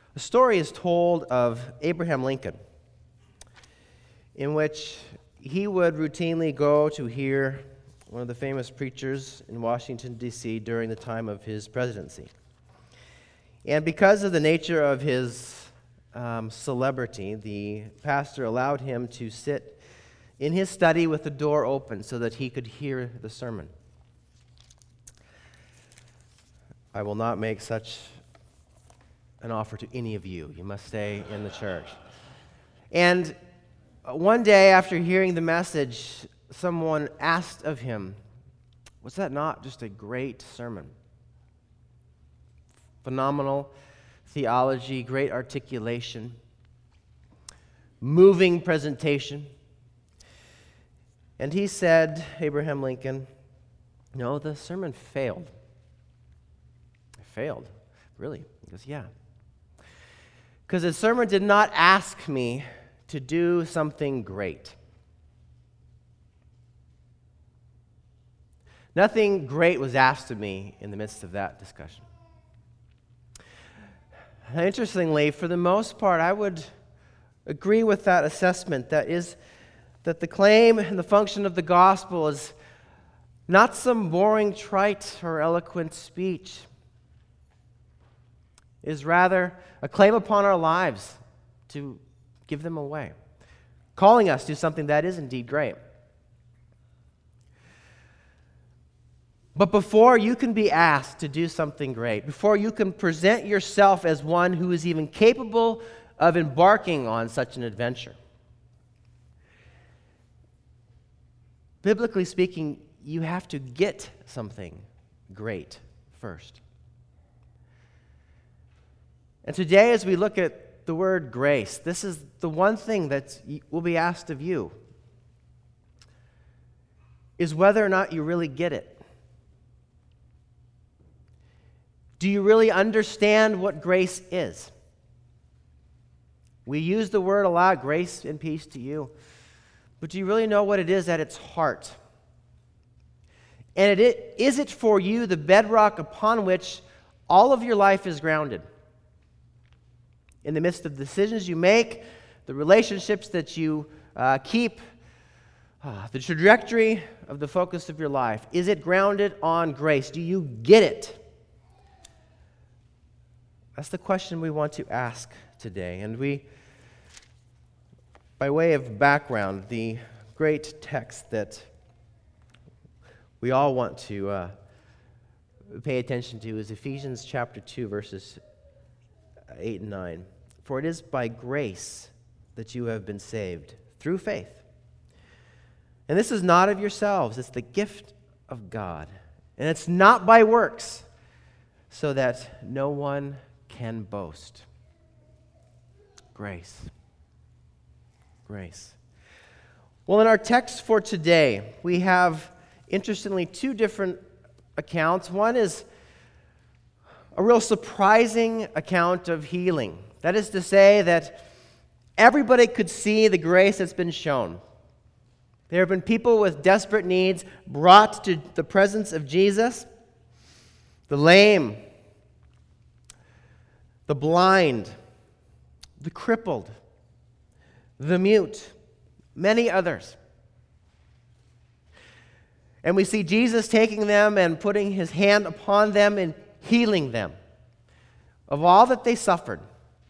A story is told of Abraham Lincoln, in which he would routinely go to hear one of the famous preachers in Washington, D.C. during the time of his presidency. And because of the nature of his celebrity, the pastor allowed him to sit in his study with the door open so that he could hear the sermon. I will not make such an offer to any of you. You must stay in the church. And one day after hearing the message, someone asked of him, "Was that not just a great sermon? Phenomenal theology, great articulation, moving presentation." And he said, Abraham Lincoln, "No, the sermon failed." It failed? Really? He goes, "Yeah. Because the sermon did not ask me to do something great. Nothing great was asked of me in the midst of that discussion." Interestingly, for the most part, I would agree with that assessment. That the claim and the function of the gospel is not some boring, trite, or eloquent speech. It is rather a claim upon our lives to give them away, calling us to something that is indeed great. But before you can be asked to do something great, before you can present yourself as one who is even capable of embarking on such an adventure, biblically speaking, you have to get something great first. And today, as we look at the word grace, this is the one thing that will be asked of you, is whether or not you really get it. Do you really understand what grace is? We use the word a lot, grace and peace to you. But do you really know what it is at its heart? And is it for you the bedrock upon which all of your life is grounded? In the midst of the decisions you make, the relationships that you keep, the trajectory of the focus of your life, is it grounded on grace? Do you get it? That's the question we want to ask today. And we, by way of background, the great text that we all want to pay attention to is Ephesians chapter 2, verses 8 and 9. "For it is by grace that you have been saved, through faith. And this is not of yourselves, it's the gift of God. And it's not by works, so that no one can boast." Grace. Grace. Well, in our text for today, we have, interestingly, two different accounts. One is a real surprising account of healing. That is to say that everybody could see the grace that's been shown. There have been people with desperate needs brought to the presence of Jesus. The lame, the blind, the crippled, the mute, many others. And we see Jesus taking them and putting his hand upon them and healing them of all that they suffered.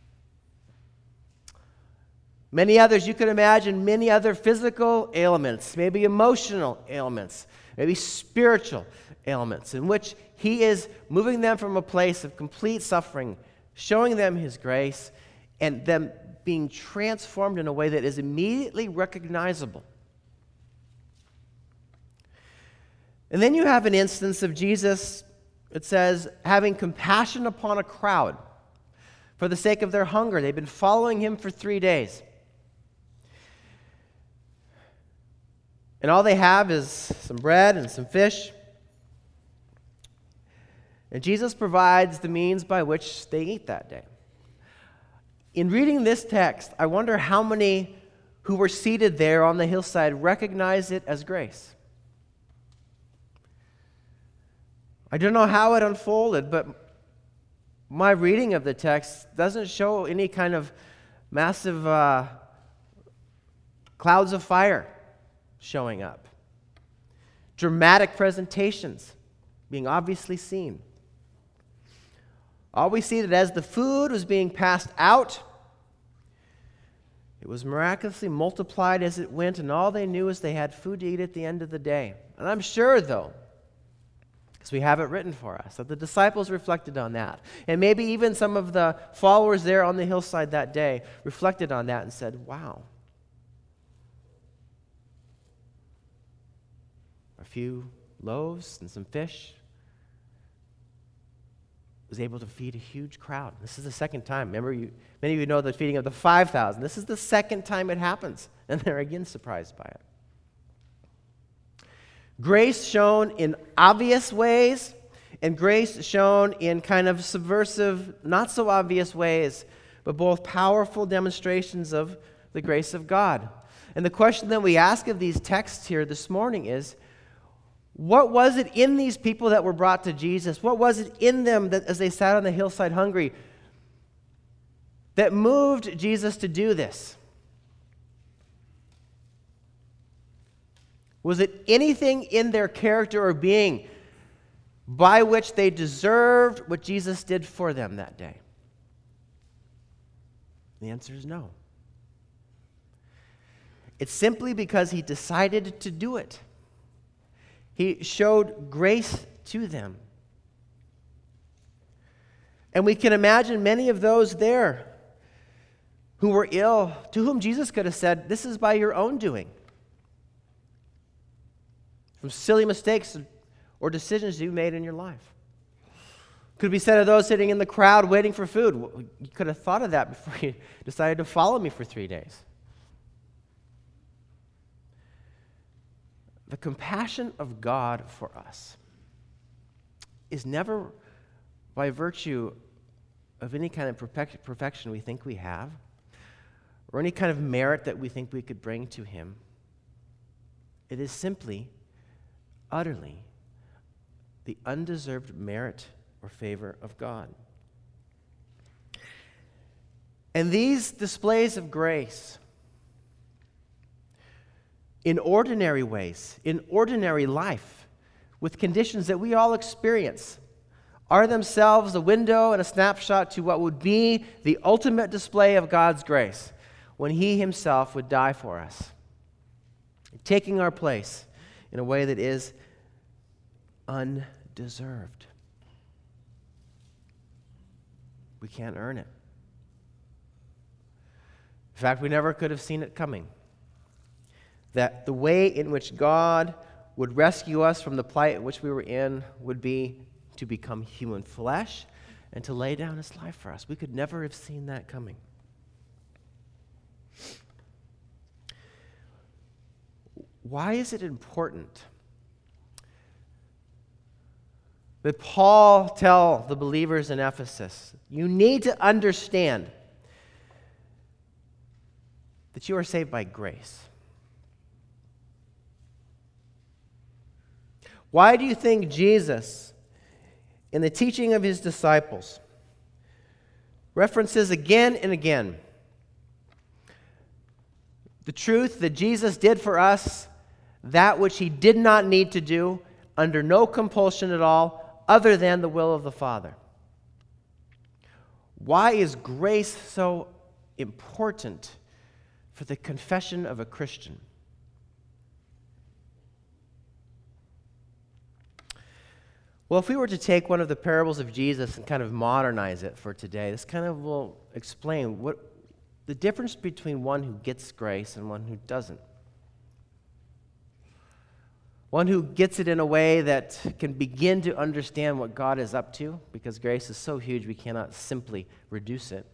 Many others, you could imagine many other physical ailments, maybe emotional ailments, maybe spiritual ailments, in which he is moving them from a place of complete suffering, showing them his grace, and them being transformed in a way that is immediately recognizable. And then you have an instance of Jesus, it says, having compassion upon a crowd for the sake of their hunger. They've been following him for 3 days. And all they have is some bread and some fish. And Jesus provides the means by which they eat that day. In reading this text, I wonder how many who were seated there on the hillside recognize it as grace. I don't know how it unfolded, but my reading of the text doesn't show any kind of massive clouds of fire showing up. Dramatic presentations being obviously seen. All we see that as the food was being passed out, it was miraculously multiplied as it went, and all they knew is they had food to eat at the end of the day. And I'm sure, though, because we have it written for us, that the disciples reflected on that. And maybe even some of the followers there on the hillside that day reflected on that and said, wow, a few loaves and some fish was able to feed a huge crowd. This is the second time. Remember, many of you know the feeding of the 5,000. This is the second time it happens, and they're again surprised by it. Grace shown in obvious ways, and grace shown in kind of subversive, not so obvious ways, but both powerful demonstrations of the grace of God. And the question that we ask of these texts here this morning is, what was it in these people that were brought to Jesus? What was it in them that, as they sat on the hillside hungry, that moved Jesus to do this? Was it anything in their character or being by which they deserved what Jesus did for them that day? The answer is no. It's simply because he decided to do it. He showed grace to them. And we can imagine many of those there who were ill, to whom Jesus could have said, this is by your own doing. From silly mistakes or decisions you made in your life. Could be said of those sitting in the crowd waiting for food. You could have thought of that before you decided to follow me for 3 days. The compassion of God for us is never by virtue of any kind of perfection we think we have, or any kind of merit that we think we could bring to him. It is simply, utterly, the undeserved merit or favor of God. And these displays of grace, in ordinary ways, in ordinary life, with conditions that we all experience, are themselves a window and a snapshot to what would be the ultimate display of God's grace when he himself would die for us, taking our place in a way that is undeserved. We can't earn it. In fact, we never could have seen it coming. That the way in which God would rescue us from the plight in which we were in would be to become human flesh and to lay down his life for us. We could never have seen that coming. Why is it important that Paul tell the believers in Ephesus, you need to understand that you are saved by grace? Why do you think Jesus, in the teaching of his disciples, references again and again the truth that Jesus did for us that which he did not need to do under no compulsion at all other than the will of the Father? Why is grace so important for the confession of a Christian? Well, if we were to take one of the parables of Jesus and kind of modernize it for today, this kind of will explain what the difference between one who gets grace and one who doesn't. One who gets it in a way that can begin to understand what God is up to, because grace is so huge we cannot simply reduce it.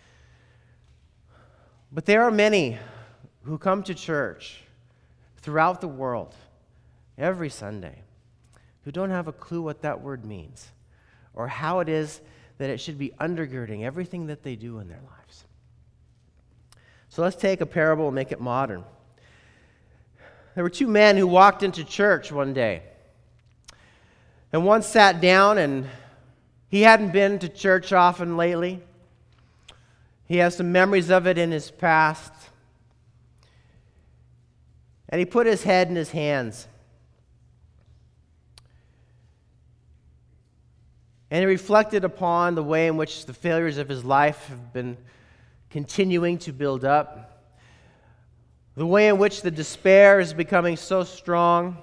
But there are many who come to church throughout the world every Sunday who don't have a clue what that word means or how it is that it should be undergirding everything that they do in their lives. So let's take a parable and make it modern. There were two men who walked into church one day. And one sat down and He hadn't been to church often lately. He has some memories of it in his past. And he put his head in his hands. And he reflected upon the way in which the failures of his life have been continuing to build up, the way in which the despair is becoming so strong,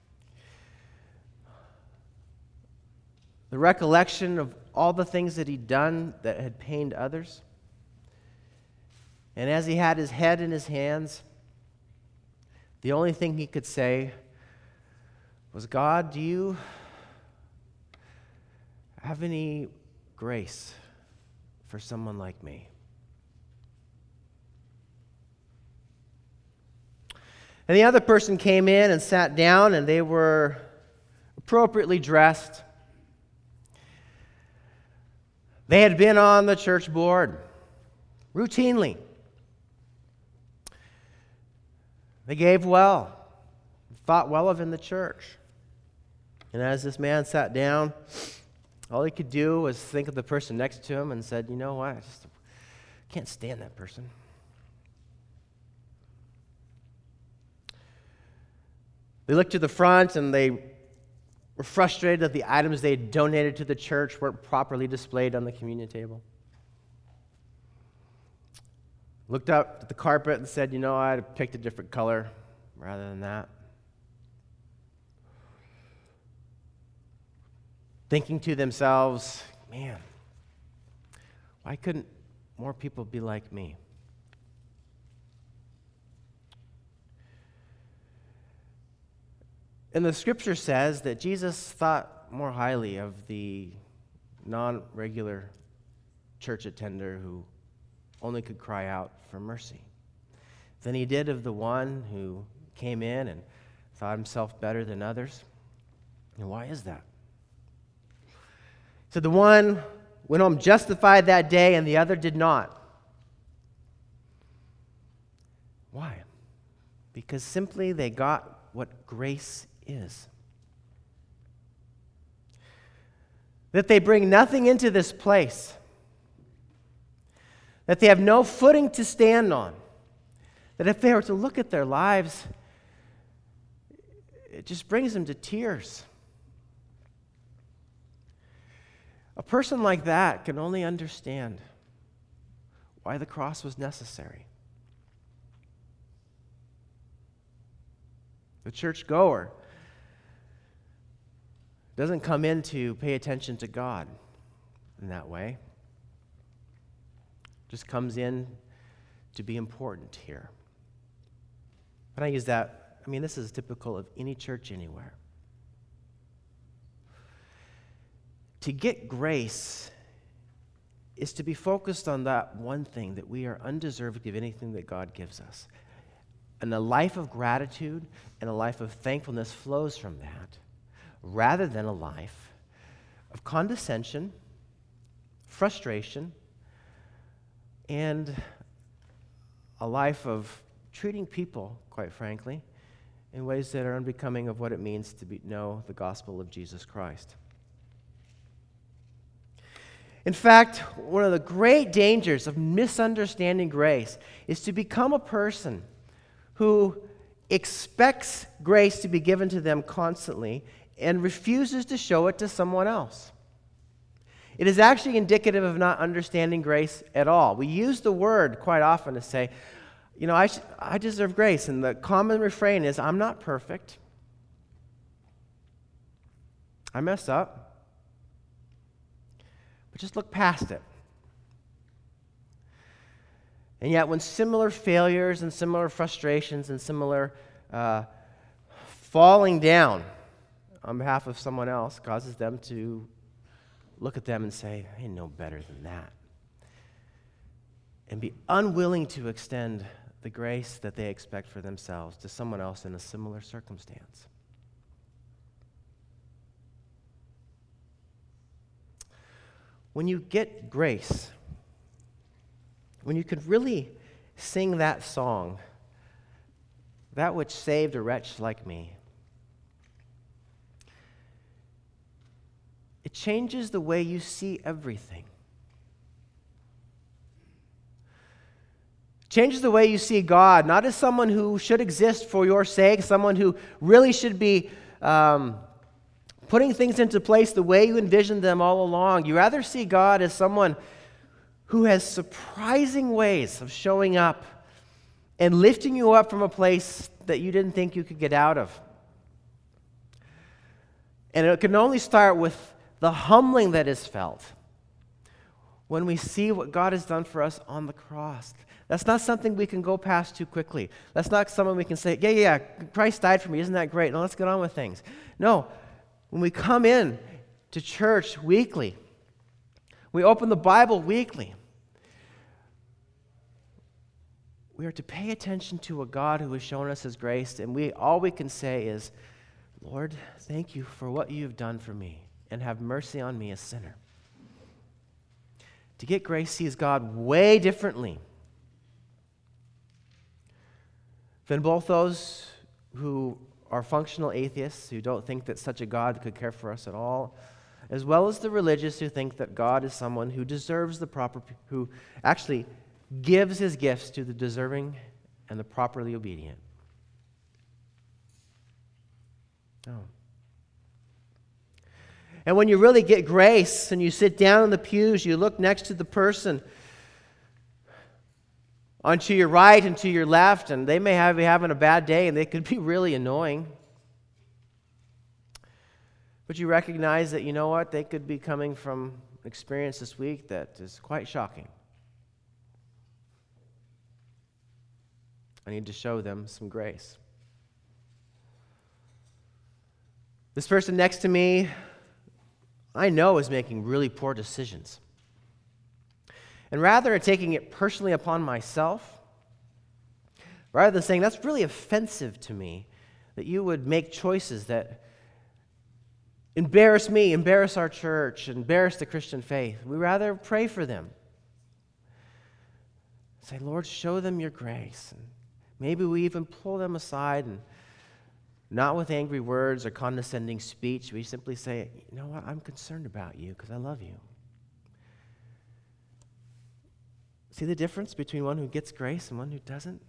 the recollection of all the things that he'd done that had pained others. And as he had his head in his hands, the only thing he could say was, God, do you have any grace for someone like me? And the other person came in and sat down, and they were appropriately dressed. They had been on the church board routinely. They gave well, thought well of in the church. And as this man sat down, all he could do was think of the person next to him and said, you know what, I just can't stand that person. They looked to the front and they were frustrated that the items they had donated to the church weren't properly displayed on the communion table. Looked up at the carpet and said, you know, I'd have picked a different color rather than that. Thinking to themselves, man, why couldn't more people be like me? And the scripture says that Jesus thought more highly of the non-regular church attender who only could cry out for mercy than he did of the one who came in and thought himself better than others. And why is that? So the one went home justified that day and the other did not. Why? Because simply they got what grace is. That they bring nothing into this place. That they have no footing to stand on. That if they were to look at their lives, it just brings them to tears. A person like that can only understand why the cross was necessary. The churchgoer doesn't come in to pay attention to God in that way. Just comes in to be important here. And I use that, this is typical of any church anywhere. To get grace is to be focused on that one thing, that we are undeserving of anything that God gives us. And a life of gratitude and a life of thankfulness flows from that, rather than a life of condescension, frustration, and a life of treating people, quite frankly, in ways that are unbecoming of what it means to know the gospel of Jesus Christ. In fact, one of the great dangers of misunderstanding grace is to become a person who expects grace to be given to them constantly and refuses to show it to someone else. It is actually indicative of not understanding grace at all. We use the word quite often to say, I deserve grace. And the common refrain is, I'm not perfect. I mess up. But just look past it. And yet when similar failures and similar frustrations and similar falling down on behalf of someone else causes them to look at them and say, I know better than that. And be unwilling to extend the grace that they expect for themselves to someone else in a similar circumstance. When you get grace, when you could really sing that song, that which saved a wretch like me, it changes the way you see everything. It changes the way you see God, not as someone who should exist for your sake, someone who really should be putting things into place the way you envisioned them all along. You rather see God as someone who has surprising ways of showing up and lifting you up from a place that you didn't think you could get out of. And it can only start with the humbling that is felt when we see what God has done for us on the cross. That's not something we can go past too quickly. That's not someone we can say, yeah, Christ died for me. Isn't that great? Now let's get on with things. No, when we come in to church weekly, we open the Bible weekly, we are to pay attention to a God who has shown us his grace, and all we can say is, Lord, thank you for what you've done for me, and have mercy on me, a sinner. To get grace sees God way differently than both those who are functional atheists, who don't think that such a God could care for us at all, as well as the religious who think that God is someone who deserves who actually gives his gifts to the deserving and the properly obedient. No. And when you really get grace and you sit down in the pews, you look next to the person onto your right and to your left, and they may be having a bad day and they could be really annoying. But you recognize that, you know what, they could be coming from an experience this week that is quite shocking. I need to show them some grace. This person next to me, I know, is making really poor decisions. And rather than taking it personally upon myself, rather than saying, that's really offensive to me, that you would make choices that embarrass me, embarrass our church, embarrass the Christian faith, we rather pray for them. Say, Lord, show them your grace. And maybe we even pull them aside, and not with angry words or condescending speech. We simply say, you know what, I'm concerned about you because I love you. See the difference between one who gets grace and one who doesn't?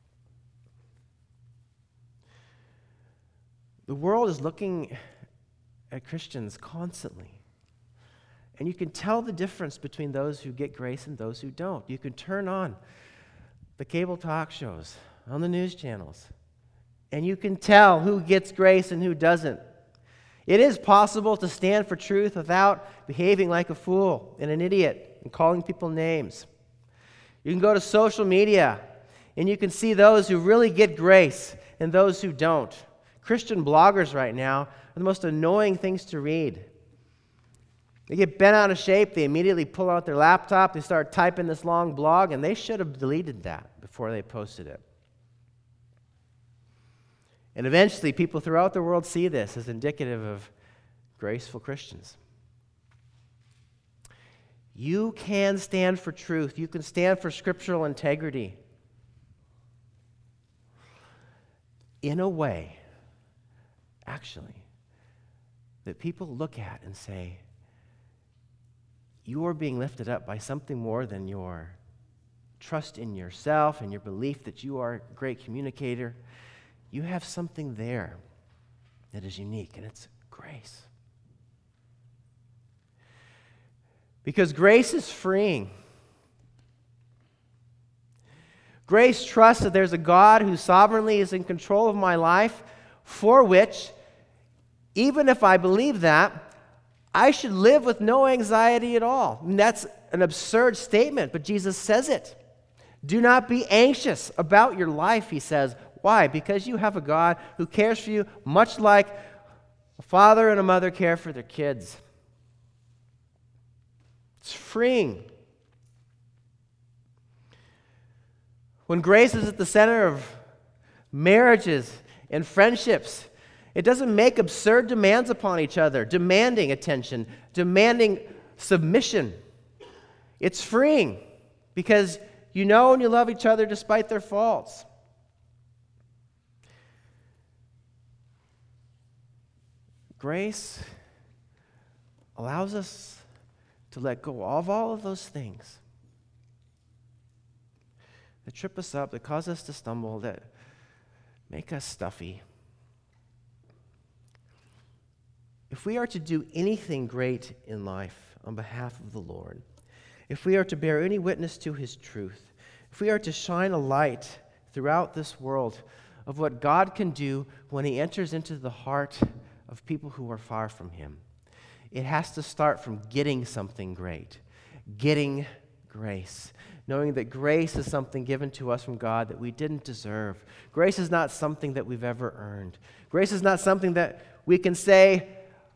The world is looking at Christians constantly. And you can tell the difference between those who get grace and those who don't. You can turn on the cable talk shows, on the news channels, and you can tell who gets grace and who doesn't. It is possible to stand for truth without behaving like a fool and an idiot and calling people names. You can go to social media and you can see those who really get grace and those who don't. Christian bloggers right now are the most annoying things to read. They get bent out of shape, they immediately pull out their laptop, they start typing this long blog, and they should have deleted that before they posted it. And eventually, people throughout the world see this as indicative of graceful Christians. You can stand for truth. You can stand for scriptural integrity in a way, actually, that people look at and say, you are being lifted up by something more than your trust in yourself and your belief that you are a great communicator. You have something there that is unique, and it's grace. Because grace is freeing. Grace trusts that there's a God who sovereignly is in control of my life, for which, even if I believe that, I should live with no anxiety at all. And that's an absurd statement, but Jesus says it. Do not be anxious about your life, he says. Why? Because you have a God who cares for you much like a father and a mother care for their kids. It's freeing. When grace is at the center of marriages and friendships, it doesn't make absurd demands upon each other, demanding attention, demanding submission. It's freeing because you know and you love each other despite their faults. Grace allows us to let go of all of those things that trip us up, that cause us to stumble, that make us stuffy. If we are to do anything great in life on behalf of the Lord, if we are to bear any witness to His truth, if we are to shine a light throughout this world of what God can do when He enters into the heart of people who are far from Him, it has to start from getting something great, getting grace, knowing that grace is something given to us from God that we didn't deserve. Grace is not something that we've ever earned. Grace is not something that we can say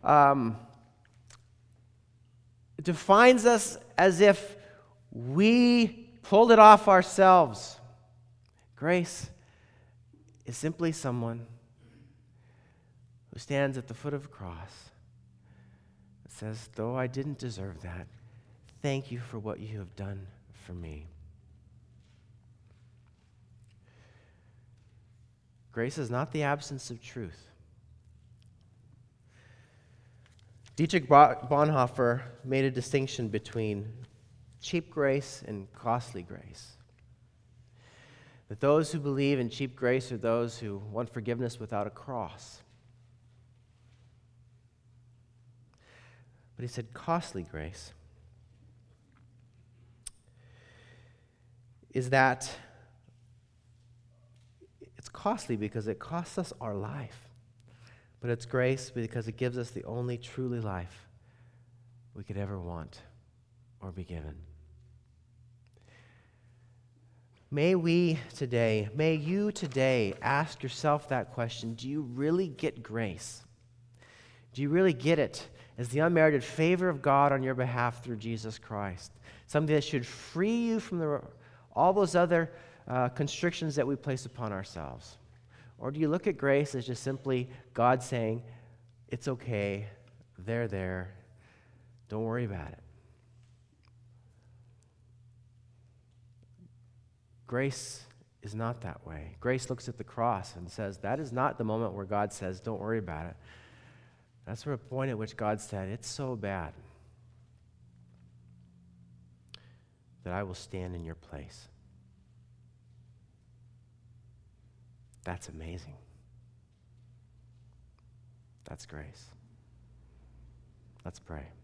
defines us as if we pulled it off ourselves. Grace is simply someone who stands at the foot of a cross and says, though I didn't deserve that, thank you for what you have done for me. Grace is not the absence of truth. Dietrich Bonhoeffer made a distinction between cheap grace and costly grace. That those who believe in cheap grace are those who want forgiveness without a cross. But he said costly grace is that it's costly because it costs us our life. But it's grace because it gives us the only truly life we could ever want or be given. May you today ask yourself that question. Do you really get grace? Do you really get it as the unmerited favor of God on your behalf through Jesus Christ? Something that should free you from all those other constrictions that we place upon ourselves. Or do you look at grace as just simply God saying, it's okay, they're there, don't worry about it? Grace is not that way. Grace looks at the cross and says, that is not the moment where God says, don't worry about it. That's the point at which God said, it's so bad that I will stand in your place. That's amazing. That's grace. Let's pray.